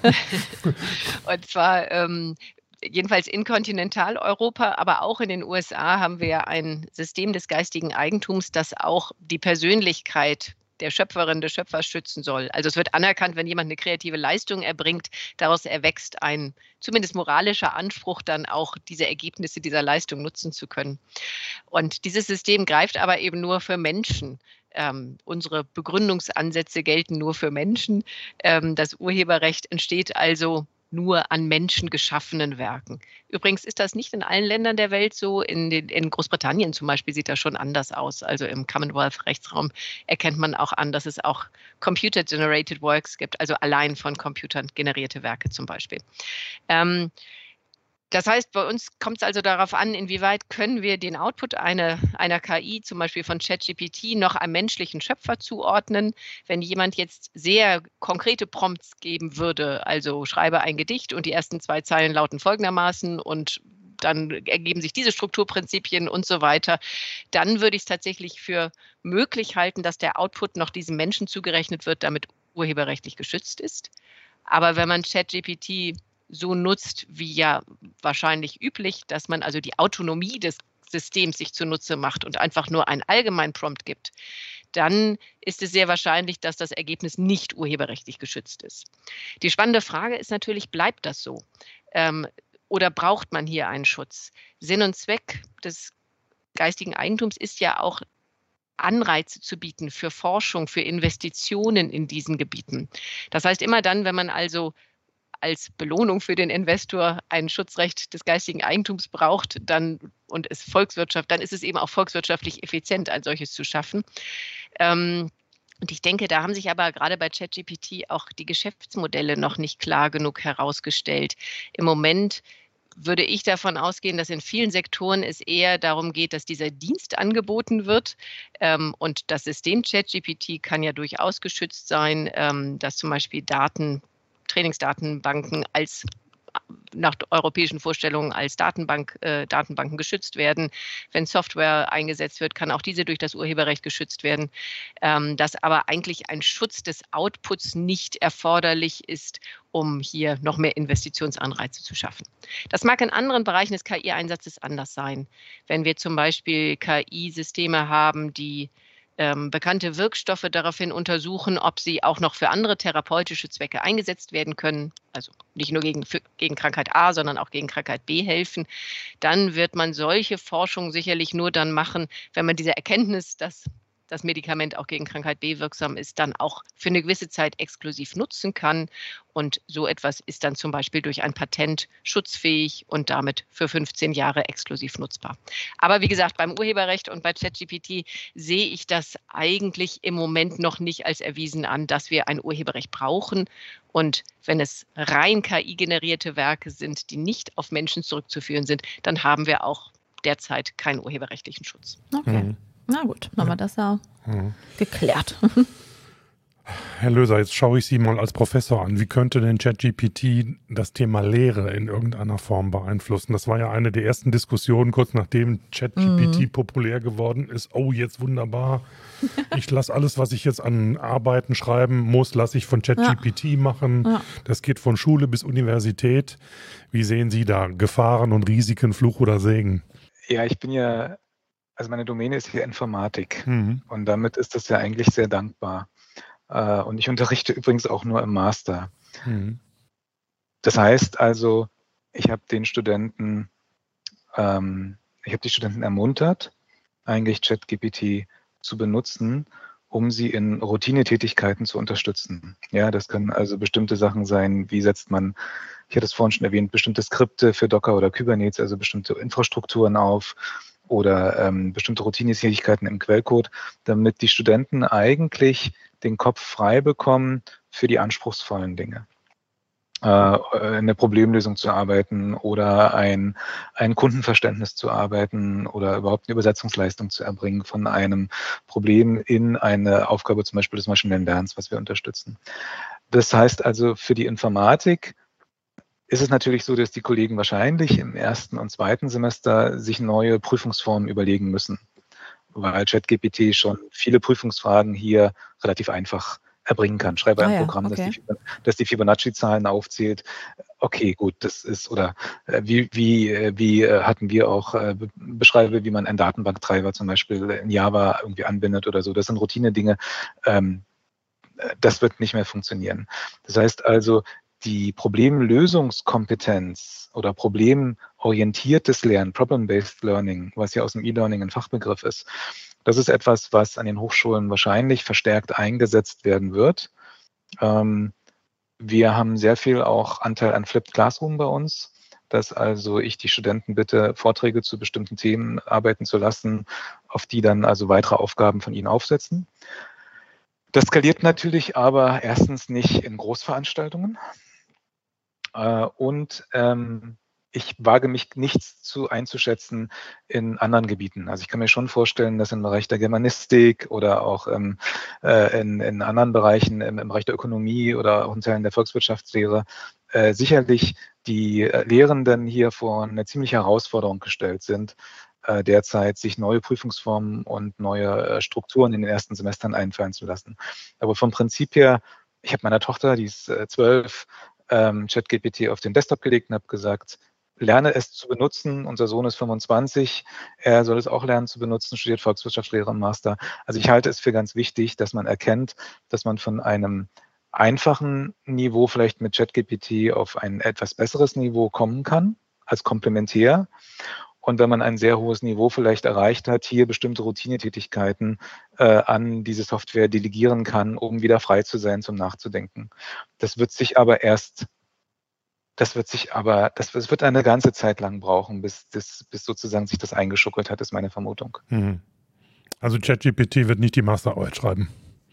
D: Und zwar ähm, jedenfalls in Kontinentaleuropa, aber auch in den U S A haben wir ein System des geistigen Eigentums, das auch die Persönlichkeit der Schöpferin, des Schöpfers schützen soll. Also es wird anerkannt, wenn jemand eine kreative Leistung erbringt, daraus erwächst ein zumindest moralischer Anspruch, dann auch diese Ergebnisse dieser Leistung nutzen zu können. Und dieses System greift aber eben nur für Menschen. Ähm, unsere Begründungsansätze gelten nur für Menschen. Ähm, das Urheberrecht entsteht also nur an Menschen geschaffenen Werken. Übrigens ist das nicht in allen Ländern der Welt so. In, den, in Großbritannien zum Beispiel sieht das schon anders aus. Also im Commonwealth-Rechtsraum erkennt man auch an, dass es auch Computer-Generated Works gibt, also allein von Computern generierte Werke zum Beispiel. Ähm, Das heißt, bei uns kommt es also darauf an, inwieweit können wir den Output eine, einer K I, zum Beispiel von ChatGPT, noch einem menschlichen Schöpfer zuordnen. Wenn jemand jetzt sehr konkrete Prompts geben würde, also schreibe ein Gedicht und die ersten zwei Zeilen lauten folgendermaßen und dann ergeben sich diese Strukturprinzipien und so weiter, dann würde ich es tatsächlich für möglich halten, dass der Output noch diesem Menschen zugerechnet wird, damit urheberrechtlich geschützt ist. Aber wenn man ChatGPT so nutzt, wie ja wahrscheinlich üblich, dass man also die Autonomie des Systems sich zunutze macht und einfach nur einen allgemeinen Prompt gibt, dann ist es sehr wahrscheinlich, dass das Ergebnis nicht urheberrechtlich geschützt ist. Die spannende Frage ist natürlich, bleibt das so? Ähm, oder braucht man hier einen Schutz? Sinn und Zweck des geistigen Eigentums ist ja auch, Anreize zu bieten für Forschung, für Investitionen in diesen Gebieten. Das heißt, immer dann, wenn man also als Belohnung für den Investor ein Schutzrecht des geistigen Eigentums braucht, dann und es Volkswirtschaft, dann ist es eben auch volkswirtschaftlich effizient, ein solches zu schaffen. Ähm, und ich denke, da haben sich aber gerade bei ChatGPT auch die Geschäftsmodelle noch nicht klar genug herausgestellt. Im Moment würde ich davon ausgehen, dass in vielen Sektoren es eher darum geht, dass dieser Dienst angeboten wird. Ähm, und das System ChatGPT kann ja durchaus geschützt sein, ähm, dass zum Beispiel Daten Trainingsdatenbanken als nach europäischen Vorstellungen als Datenbank, äh, Datenbanken geschützt werden. Wenn Software eingesetzt wird, kann auch diese durch das Urheberrecht geschützt werden. Ähm, dass aber eigentlich ein Schutz des Outputs nicht erforderlich ist, um hier noch mehr Investitionsanreize zu schaffen. Das mag in anderen Bereichen des K I-Einsatzes anders sein. Wenn wir zum Beispiel K I-Systeme haben, die Ähm, bekannte Wirkstoffe daraufhin untersuchen, ob sie auch noch für andere therapeutische Zwecke eingesetzt werden können, also nicht nur gegen, für, gegen Krankheit A, sondern auch gegen Krankheit B helfen, dann wird man solche Forschung sicherlich nur dann machen, wenn man diese Erkenntnis, dass das Medikament auch gegen Krankheit B wirksam ist, dann auch für eine gewisse Zeit exklusiv nutzen kann. Und so etwas ist dann zum Beispiel durch ein Patent schutzfähig und damit für fünfzehn Jahre exklusiv nutzbar. Aber wie gesagt, beim Urheberrecht und bei ChatGPT sehe ich das eigentlich im Moment noch nicht als erwiesen an, dass wir ein Urheberrecht brauchen. Und wenn es rein K I-generierte Werke sind, die nicht auf Menschen zurückzuführen sind, dann haben wir auch derzeit keinen urheberrechtlichen Schutz.
A: Okay. Mhm. Na gut, dann haben wir das ja
B: mhm.
A: geklärt.
B: Herr Löser, jetzt schaue ich Sie mal als Professor an. Wie könnte denn ChatGPT das Thema Lehre in irgendeiner Form beeinflussen? Das war ja eine der ersten Diskussionen, kurz nachdem ChatGPT
A: Mhm.
B: populär geworden ist. Oh, jetzt wunderbar. Ich lasse alles, was ich jetzt an Arbeiten schreiben muss, lasse ich von
A: Ja.
B: ChatGPT machen.
A: Ja.
B: Das geht von Schule bis Universität. Wie sehen Sie da Gefahren und Risiken, Fluch oder Segen?
C: Ja, ich bin ja, also meine Domäne ist hier Informatik
B: Mhm.
C: und damit ist das ja eigentlich sehr dankbar. Äh, Und ich unterrichte übrigens auch nur im Master.
B: Mhm.
C: Das heißt also, ich habe den Studenten, ähm, ich habe die Studenten ermuntert, eigentlich ChatGPT zu benutzen, um sie in Routinetätigkeiten zu unterstützen. Ja, das können also bestimmte Sachen sein, wie setzt man, ich hatte es vorhin schon erwähnt, bestimmte Skripte für Docker oder Kubernetes, also bestimmte Infrastrukturen auf oder ähm, bestimmte Routinetätigkeiten im Quellcode, damit die Studenten eigentlich den Kopf frei bekommen für die anspruchsvollen Dinge. Äh, in der Problemlösung zu arbeiten oder ein, ein Kundenverständnis zu arbeiten oder überhaupt eine Übersetzungsleistung zu erbringen von einem Problem in eine Aufgabe zum Beispiel des maschinellen Lernens, was wir unterstützen. Das heißt also, für die Informatik ist es natürlich so, dass die Kollegen wahrscheinlich im ersten und zweiten Semester sich neue Prüfungsformen überlegen müssen, weil ChatGPT schon viele Prüfungsfragen hier relativ einfach erbringen kann. Schreibe
A: Ah
C: ein
A: ja,
C: Programm, das die,
A: okay.
C: Fib- das die Fibonacci-Zahlen aufzählt. Okay, gut, das ist, oder äh, wie, wie, äh, wie äh, hatten wir auch, äh, be- beschreibe, wie man einen Datenbanktreiber zum Beispiel in Java irgendwie anbindet oder so. Das sind Routine-Dinge. Ähm, äh, das wird nicht mehr funktionieren. Das heißt also, die Problemlösungskompetenz oder problemorientiertes Lernen, Problem-Based Learning, was ja aus dem E-Learning ein Fachbegriff ist, das ist etwas, was an den Hochschulen wahrscheinlich verstärkt eingesetzt werden wird. Ähm, wir haben sehr viel auch Anteil an Flipped Classroom bei uns, dass also ich die Studenten bitte, Vorträge zu bestimmten Themen arbeiten zu lassen, auf die dann also weitere Aufgaben von ihnen aufsetzen. Das skaliert natürlich aber erstens nicht in Großveranstaltungen äh, und ähm, ich wage mich nichts zu einzuschätzen in anderen Gebieten. Also ich kann mir schon vorstellen, dass im Bereich der Germanistik oder auch ähm, äh, in, in anderen Bereichen, im, im Bereich der Ökonomie oder auch in Teilen der Volkswirtschaftslehre, äh, sicherlich die äh, Lehrenden hier vor eine ziemliche Herausforderung gestellt sind, äh, derzeit sich neue Prüfungsformen und neue äh, Strukturen in den ersten Semestern einfallen zu lassen. Aber vom Prinzip her, ich habe meiner Tochter, die ist äh, zwölf, ähm, ChatGPT auf den Desktop gelegt und habe gesagt, lerne es zu benutzen. Unser Sohn ist fünfundzwanzig, er soll es auch lernen zu benutzen, studiert Volkswirtschaftslehre im Master. Also ich halte es für ganz wichtig, dass man erkennt, dass man von einem einfachen Niveau vielleicht mit ChatGPT auf ein etwas besseres Niveau kommen kann, als komplementär. Und wenn man ein sehr hohes Niveau vielleicht erreicht hat, hier bestimmte Routinetätigkeiten äh, an diese Software delegieren kann, um wieder frei zu sein zum Nachzudenken. Das wird sich aber erst, das wird sich aber, das, das wird eine ganze Zeit lang brauchen, bis, das, bis sozusagen sich das eingeschuckelt hat, ist meine Vermutung.
B: Mhm. Also ChatGPT wird nicht die Masterarbeit schreiben.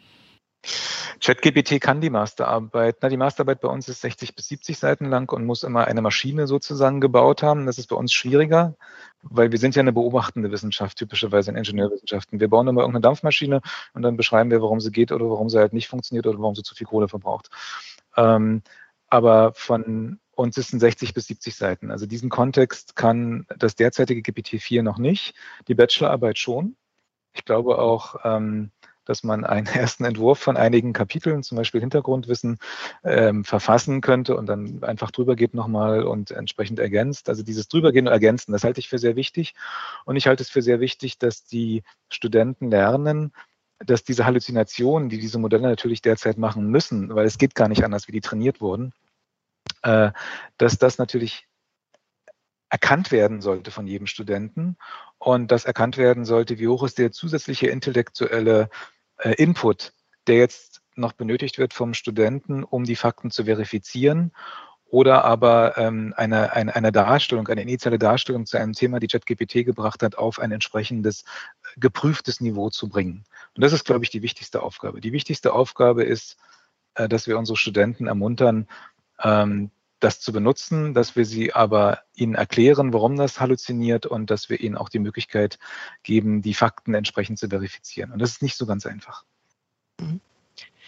C: ChatGPT kann die Masterarbeit. Na, die Masterarbeit bei uns ist sechzig bis siebzig Seiten lang und muss immer eine Maschine sozusagen gebaut haben. Das ist bei uns schwieriger, weil wir sind ja eine beobachtende Wissenschaft, typischerweise in Ingenieurwissenschaften. Wir bauen immer irgendeine Dampfmaschine und dann beschreiben wir, warum sie geht oder warum sie halt nicht funktioniert oder warum sie zu viel Kohle verbraucht. Ähm, aber von uns ist es sechzig bis siebzig Seiten. Also diesen Kontext kann das derzeitige G P T vier noch nicht, die Bachelorarbeit schon. Ich glaube auch, ähm, dass man einen ersten Entwurf von einigen Kapiteln, zum Beispiel Hintergrundwissen, ähm, verfassen könnte und dann einfach drüber geht nochmal und entsprechend ergänzt. Also dieses Drübergehen und Ergänzen, das halte ich für sehr wichtig. Und ich halte es für sehr wichtig, dass die Studenten lernen, dass diese Halluzinationen, die diese Modelle natürlich derzeit machen müssen, weil es geht gar nicht anders, wie die trainiert wurden, äh, dass das natürlich erkannt werden sollte von jedem Studenten und dass erkannt werden sollte, wie hoch ist der zusätzliche intellektuelle äh, Input, der jetzt noch benötigt wird vom Studenten, um die Fakten zu verifizieren oder aber ähm, eine, eine, eine Darstellung, eine initiale Darstellung zu einem Thema, die ChatGPT gebracht hat, auf ein entsprechendes geprüftes Niveau zu bringen. Und das ist, glaube ich, die wichtigste Aufgabe. Die wichtigste Aufgabe ist, äh, dass wir unsere Studenten ermuntern, ähm, das zu benutzen, dass wir sie aber ihnen erklären, warum das halluziniert und dass wir ihnen auch die Möglichkeit geben, die Fakten entsprechend zu verifizieren. Und das ist nicht so ganz einfach.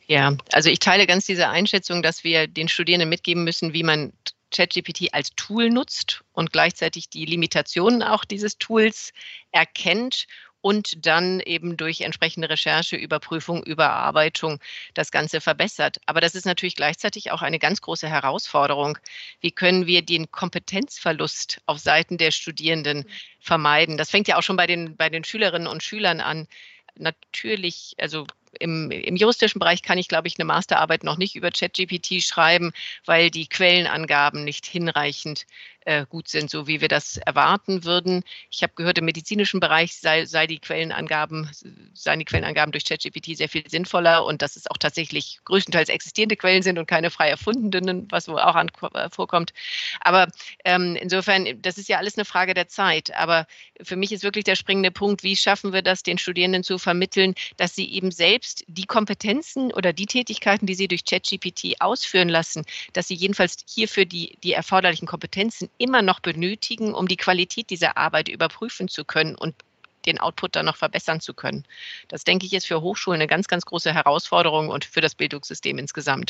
D: Ja, also ich teile ganz diese Einschätzung, dass wir den Studierenden mitgeben müssen, wie man ChatGPT als Tool nutzt und gleichzeitig die Limitationen auch dieses Tools erkennt und dann eben durch entsprechende Recherche, Überprüfung, Überarbeitung das Ganze verbessert. Aber das ist natürlich gleichzeitig auch eine ganz große Herausforderung. Wie können wir den Kompetenzverlust auf Seiten der Studierenden vermeiden? Das fängt ja auch schon bei den, bei den Schülerinnen und Schülern an. Natürlich, also im, im juristischen Bereich kann ich, glaube ich, eine Masterarbeit noch nicht über ChatGPT schreiben, weil die Quellenangaben nicht hinreichend äh, gut sind, so wie wir das erwarten würden. Ich habe gehört, im medizinischen Bereich sei, sei die Quellenangaben, seien die Quellenangaben durch ChatGPT sehr viel sinnvoller und dass es auch tatsächlich größtenteils existierende Quellen sind und keine frei erfundenen, was wohl auch an, äh, vorkommt. Aber ähm, insofern, das ist ja alles eine Frage der Zeit. Aber für mich ist wirklich der springende Punkt, wie schaffen wir das, den Studierenden zu vermitteln, dass sie eben selbst die Kompetenzen oder die Tätigkeiten, die sie durch ChatGPT ausführen lassen, dass sie jedenfalls hierfür die, die erforderlichen Kompetenzen immer noch benötigen, um die Qualität dieser Arbeit überprüfen zu können und den Output dann noch verbessern zu können. Das, denke ich, ist für Hochschulen eine ganz, ganz große Herausforderung und für das Bildungssystem insgesamt.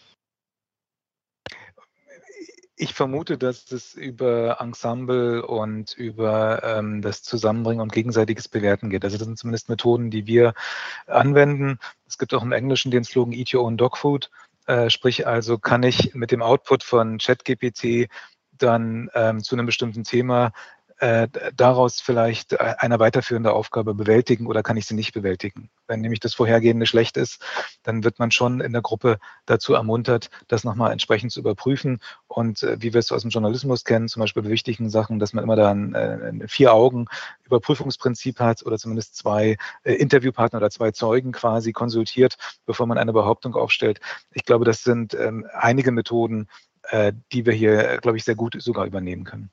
C: Ich vermute, dass es über Ensemble und über ähm, das Zusammenbringen und gegenseitiges Bewerten geht. Also das sind zumindest Methoden, die wir anwenden. Es gibt auch im Englischen den Slogan Eat Your Own Dog Food. Äh, sprich also, kann ich mit dem Output von ChatGPT dann ähm, zu einem bestimmten Thema äh, daraus vielleicht eine weiterführende Aufgabe bewältigen oder kann ich sie nicht bewältigen? Wenn nämlich das Vorhergehende schlecht ist, dann wird man schon in der Gruppe dazu ermuntert, das nochmal entsprechend zu überprüfen. Und äh, wie wir es aus dem Journalismus kennen, zum Beispiel bei wichtigen Sachen, dass man immer da ein, ein Vier-Augen-Überprüfungsprinzip hat oder zumindest zwei äh, Interviewpartner oder zwei Zeugen quasi konsultiert, bevor man eine Behauptung aufstellt. Ich glaube, das sind ähm, einige Methoden, äh, die wir hier, glaube ich, sehr gut sogar übernehmen können.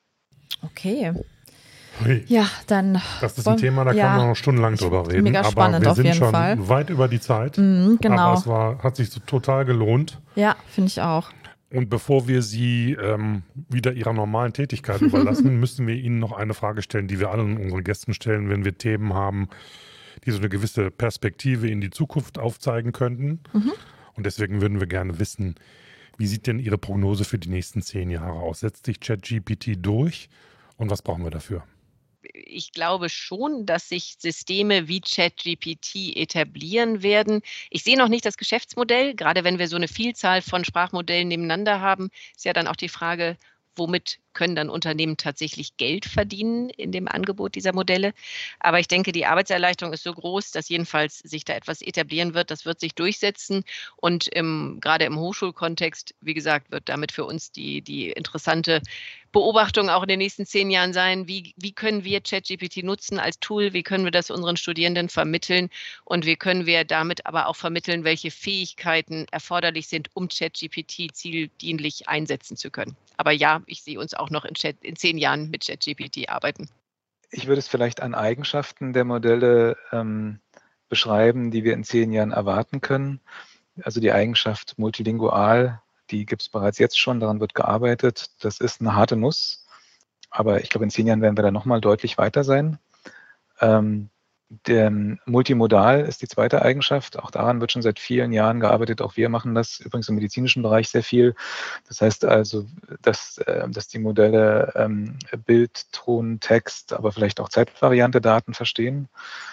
A: Okay.
B: Hui.
A: Ja, dann.
B: Das ist ein Thema, da
A: ja,
B: kann man noch stundenlang drüber reden.
A: Mega spannend
B: aber wir
A: auf
B: sind
A: jeden
B: schon
A: Fall.
B: weit über die Zeit.
A: Mhm, genau.
B: Aber es war, hat sich so total gelohnt.
A: Ja, finde ich auch.
B: Und bevor wir Sie ähm, wieder Ihrer normalen Tätigkeit überlassen, müssen wir Ihnen noch eine Frage stellen, die wir allen unseren Gästen stellen, wenn wir Themen haben, die so eine gewisse Perspektive in die Zukunft aufzeigen könnten. Mhm. Und deswegen würden wir gerne wissen, wie sieht denn Ihre Prognose für die nächsten zehn Jahre aus? Setzt sich ChatGPT durch und was brauchen wir dafür?
D: Ich glaube schon, dass sich Systeme wie ChatGPT etablieren werden. Ich sehe noch nicht das Geschäftsmodell, gerade wenn wir so eine Vielzahl von Sprachmodellen nebeneinander haben, ist ja dann auch die Frage, womit können dann Unternehmen tatsächlich Geld verdienen in dem Angebot dieser Modelle. Aber ich denke, die Arbeitserleichterung ist so groß, dass jedenfalls sich da etwas etablieren wird. Das wird sich durchsetzen. Und im, gerade im Hochschulkontext, wie gesagt, wird damit für uns die, die interessante Beobachtung auch in den nächsten zehn Jahren sein, wie, wie können wir ChatGPT nutzen als Tool, wie können wir das unseren Studierenden vermitteln und wie können wir damit aber auch vermitteln, welche Fähigkeiten erforderlich sind, um ChatGPT zieldienlich einsetzen zu können. Aber ja, ich sehe uns auch noch in, Chat, in zehn Jahren mit ChatGPT arbeiten.
C: Ich würde es vielleicht an Eigenschaften der Modelle ähm, beschreiben, die wir in zehn Jahren erwarten können. Also die Eigenschaft multilingual, die gibt es bereits jetzt schon, daran wird gearbeitet. Das ist eine harte Nuss, aber ich glaube, in zehn Jahren werden wir da nochmal deutlich weiter sein. Ähm, der Multimodal ist die zweite Eigenschaft. Auch daran wird schon seit vielen Jahren gearbeitet. Auch wir machen das übrigens im medizinischen Bereich sehr viel. Das heißt also, dass, dass die Modelle ähm, Bild, Ton, Text, aber vielleicht auch zeitvariante Daten verstehen.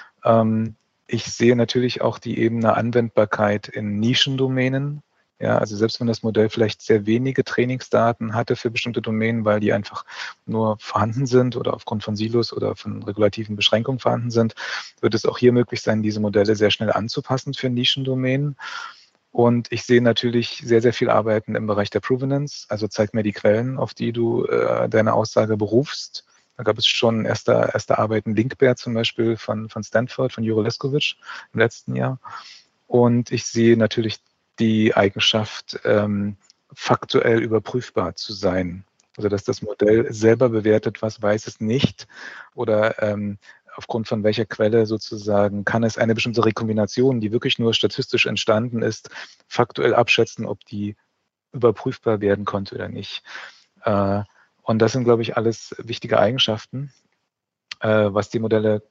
C: Ähm, ich sehe natürlich auch die Ebene Anwendbarkeit in Nischendomänen. Ja, also selbst wenn das Modell vielleicht sehr wenige Trainingsdaten hatte für bestimmte Domänen, weil die einfach nur vorhanden sind oder aufgrund von Silos oder von regulativen Beschränkungen vorhanden sind, wird es auch hier möglich sein, diese Modelle sehr schnell anzupassen für Nischendomänen. Und ich sehe natürlich sehr, sehr viel Arbeiten im Bereich der Provenance. Also zeig mir die Quellen, auf die du äh, deine Aussage berufst. Da gab es schon erste, erste Arbeiten, Linkbear zum Beispiel von, von Stanford, von Jure Leskovic im letzten Jahr. Und ich sehe natürlich die Eigenschaft, ähm, faktuell überprüfbar zu sein. Also dass das Modell selber bewertet, was weiß es nicht oder ähm, aufgrund von welcher Quelle sozusagen kann es eine bestimmte Rekombination, die wirklich nur statistisch entstanden ist, faktuell abschätzen, ob die überprüfbar werden konnte oder nicht. Äh, und das sind, glaube ich, alles wichtige Eigenschaften, äh, was die Modelle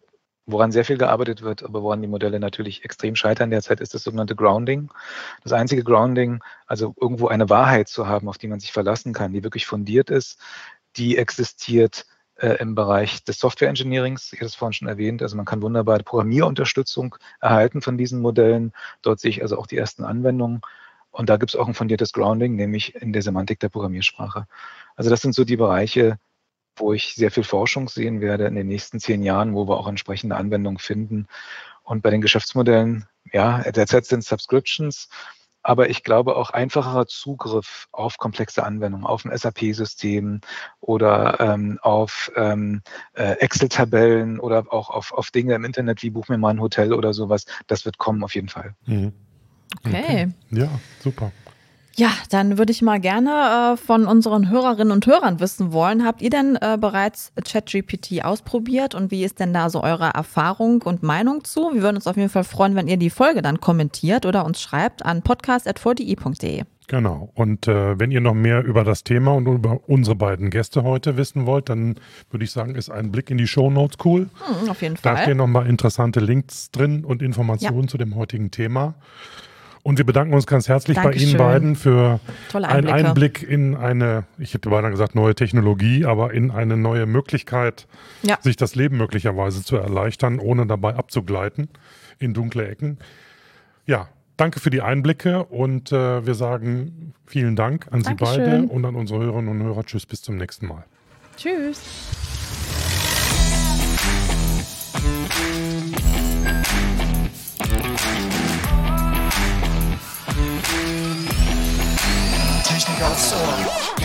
C: woran sehr viel gearbeitet wird, aber woran die Modelle natürlich extrem scheitern derzeit, ist das sogenannte Grounding. Das einzige Grounding, also irgendwo eine Wahrheit zu haben, auf die man sich verlassen kann, die wirklich fundiert ist, die existiert äh, im Bereich des Software Engineerings. Ich habe es vorhin schon erwähnt, also man kann wunderbare Programmierunterstützung erhalten von diesen Modellen. Dort sehe ich also auch die ersten Anwendungen. Und da gibt es auch ein fundiertes Grounding, nämlich in der Semantik der Programmiersprache. Also das sind so die Bereiche, wo ich sehr viel Forschung sehen werde in den nächsten zehn Jahren, wo wir auch entsprechende Anwendungen finden. Und bei den Geschäftsmodellen, ja, derzeit sind Subscriptions, aber ich glaube auch einfacherer Zugriff auf komplexe Anwendungen, auf ein S A P-System oder ähm, auf ähm, äh, Excel-Tabellen oder auch auf, auf Dinge im Internet wie buch mir mal ein Hotel oder sowas. Das wird kommen auf jeden Fall.
B: Mhm.
A: Okay.
B: okay. Ja, super.
A: Ja, dann würde ich mal gerne äh, von unseren Hörerinnen und Hörern wissen wollen, habt ihr denn äh, bereits ChatGPT ausprobiert und wie ist denn da so eure Erfahrung und Meinung zu? Wir würden uns auf jeden Fall freuen, wenn ihr die Folge dann kommentiert oder uns schreibt an podcast at v d i punkt d e.
B: Genau. Und äh, wenn ihr noch mehr über das Thema und über unsere beiden Gäste heute wissen wollt, dann würde ich sagen, ist ein Blick in die Shownotes cool.
A: Hm, auf jeden Fall.
B: Da stehen nochmal interessante Links drin und Informationen ja. zu dem heutigen Thema. Und wir bedanken uns ganz herzlich
A: Dankeschön.
B: bei Ihnen beiden für
A: Tolle
B: einen
A: Einblicke.
B: Einblick in eine, ich hätte beinahe gesagt neue Technologie, aber in eine neue Möglichkeit,
A: ja.
B: sich das Leben möglicherweise zu erleichtern, ohne dabei abzugleiten in dunkle Ecken. Ja, danke für die Einblicke und äh, wir sagen vielen Dank an
A: Dankeschön.
B: Sie beide und an unsere Hörerinnen und Hörer. Tschüss, bis zum nächsten Mal.
A: Tschüss.
E: Technik aufs Ohr.